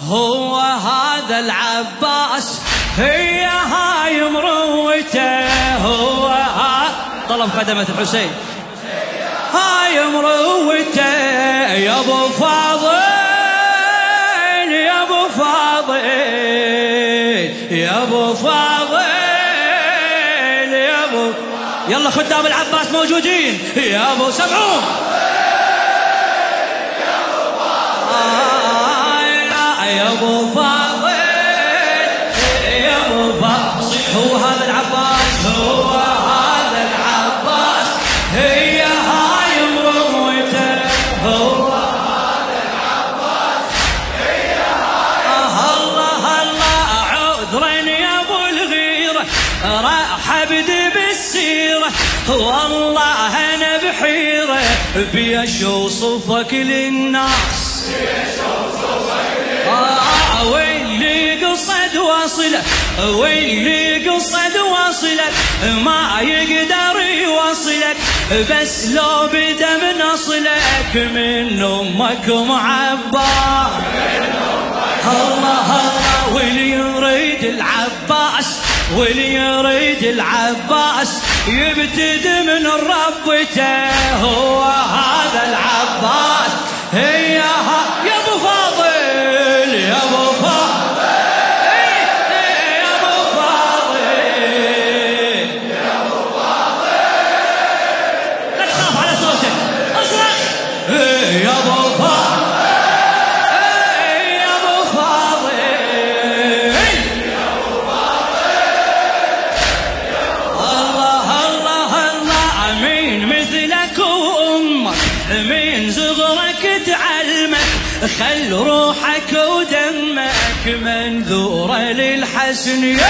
هو هذا العباس، هي هاي مروته، هو طلب خدمة الحسين، هاي مروته يا ابو فاضل، يا ابو فاضل، يا ابو فاضل، يا ابو، يلا خدام العباس موجودين، يا ابو سمعون، يا ابو فاضل، يا ابو فاضل، هو هذا العباس، هو هذا العباس، هي هاي مروته، هو هذا العباس، هي هاي، الله الله عذرا يا ابو الغيره، راح ابدي بالسيره، والله انا بحيره، بيش اوصفك للناس، واللي قصد واصلك، واللي قصد واصلك ما يقدر يوصلك، بس لو بدا من اصلك من امك معبى، الله الله، واللي يريد العباس، واللي يريد العباس يبتد من ربته، هو هذا العباس، هي يا ابو فاضل، يا ابو فاضل، يا ابو فاضل، يا ابو فاضل، لا تخاف على صوتك، اصرخ، يا ابو فاضل، يا ابو فاضل، يا ابو فاضل، الله الله الله، مين مثلك وامك، مين صغرك تعلمك، خل روحك ودمك منذورة للحسنية،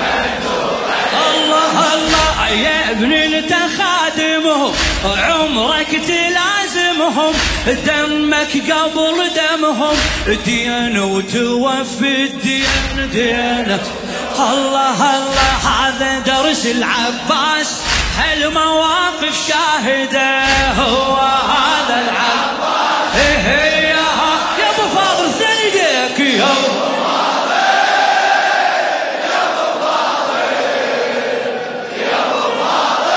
الله الله، يا ابن انت خادمهم، عمرك تلازمهم، دمك قبل دمهم، دين وتوفي الدين دينك، الله الله، هذا درس العباس، هالمواقف شاهده، هو هذا العباس، هي يا ابو فاضل، ثاني يديك يا ابو فاضل، يا ابو فاضل، يا ابو فاضل،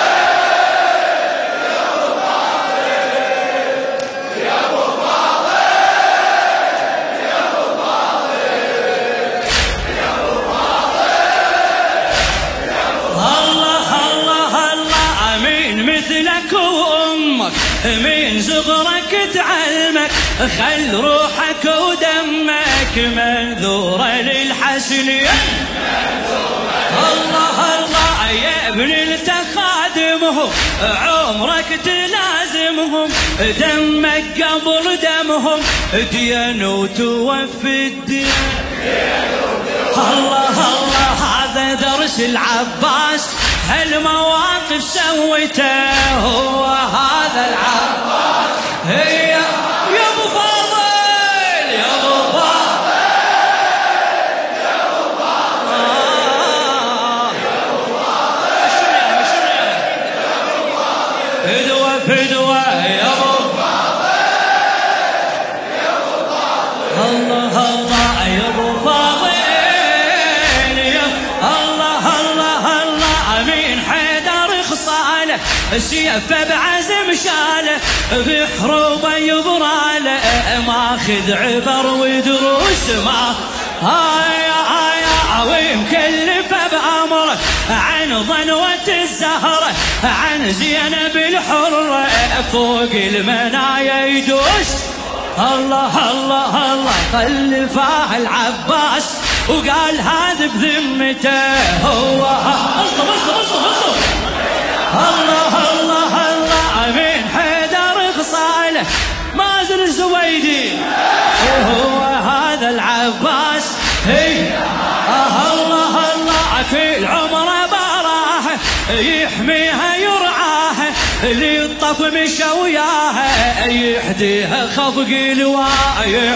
يا ابو فاضل، يا ابو فاضل، يا ابو فاضل، يا ابو فاضل، الله الله الله، مين مثلك وامك، مين صغرك تعلمك، خل روحك ودمك منذورة للحسنية، الله الله، يا ابن انت خادمهم، عمرك تلازمهم، دمك قبل دمهم، دين وتوفي الدين، الله الله، هذا درس العباس، هالمواقف سويته، هو هذا العباس، هي يا ابو فاضل، يا ابو فاضل، يا ابو فاضل، يا ابو فاضل، شنو يا ابو فاضل، فدوة فدوة يا ابو فاضل، يا ابو فاضل، الله الله، يا ابو فاضل، يا الله الله الله، امين حيدر خصاله، سيفه بعزم شاله، بحروبه يبراله، ماخذ عبر ودروس، ما هاي ومكلفه بامره، عن ظنوه الزهره، عن زينب الحره، فوق المنايا يدوس، الله الله الله، خلفاه العباس وقال هذا بذمته، هو الله الله الله، امين حيدر خصاله، مازن الزويدي، هو هذا العباس، هي الله الله، كل عمره براه يحميها يرعاها، اللي يطف مشى وياها يحديها خفق الوايه،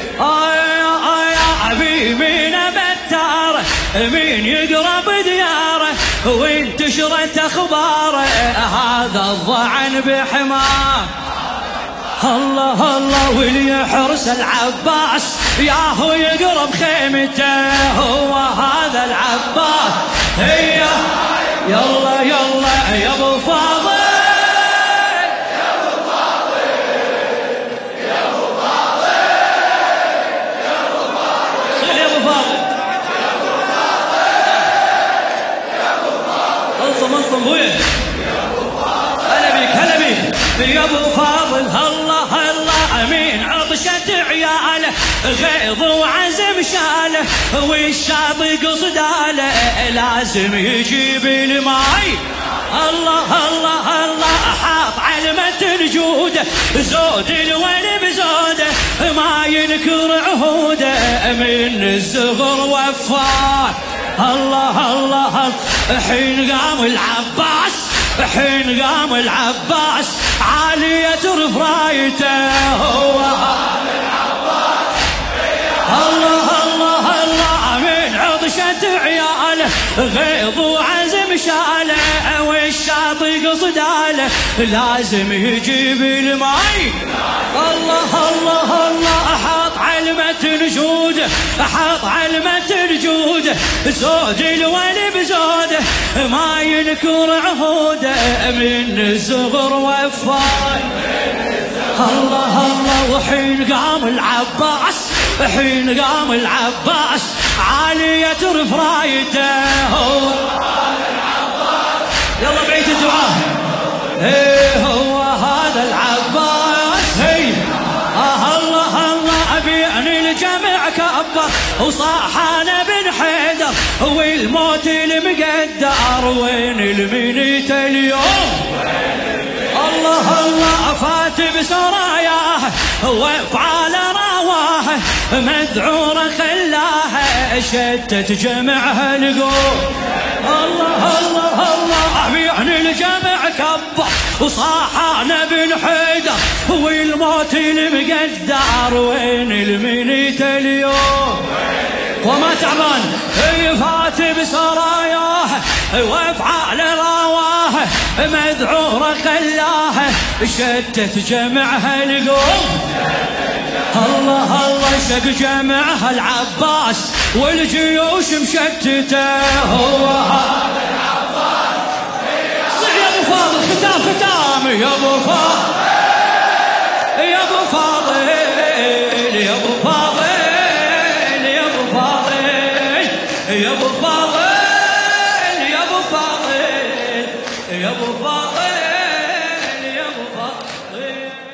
مين بتاره، مين يقرب دياره، وانتشرت اخباره، هذا الضعن بحماه، الله الله واللي يحرس العباس ياهو يقرب خيمته هو هذا العباس. هيا يلا يلا يا ابو فاضل يا ابو فاضل يا ابو فاضل يا ابو فاضل صيح يا ابو فاضل يا ابو فاضل يا ابو فاضل انصم انصم بويه يا ابو فاضل. هلا بيك هلا بيك يا ابو فاضل. الله الله امين عطشة عياله غيظ وعزم شاله والشاطئ قصداله لازم يجيب الماي. الله الله الله حاط علمة جوده زود الولي بزوده ما ينكر عهوده من الزغر وفار. الله الله حين قام العباس حين قام العباس عالية رفرايته هو العباس. الله الله الله من عطشة عياله غيظ وعزم شاله والشاطئ قصداله لازم يجيب الماي. الله الله الله حط علمة جوده حط علمة جوده زود الولي بزوده ما ينكر عهوده من الزغر وفاي. الله الله وحين قام العباس حين قام العباس عالية رفرايته هو هذا العباس. يلا بعيد الدعاء ايه هو هذا العباس. هي الله الله ابي ان الجمع كبر وصاح انا بن حيدر والموت المقدر وين المنيت اليوم. الله الله فات بسراياه وافعال رواه مذعوره خلاه شتت جمعها القوم. الله الله الله يعني الجمع كبر وصاحنا بن حيدر والموت المقدر وين المنيت اليوم. وما تعبان فات بسراياه وافعال رواه مذعوره خلاه شتت جمعها القوم. الله الله شق جمعها العباس والجيوش مشتته هو هذا العباس. صيح يا ابو فاضل ختام ختام يا ابو فاضل يا ابو فاضل يا ابو فاضل يا ابو فاضل يا ابو فاضل يا ابو فاضل يا ابو فاضل يا ابو فاضل.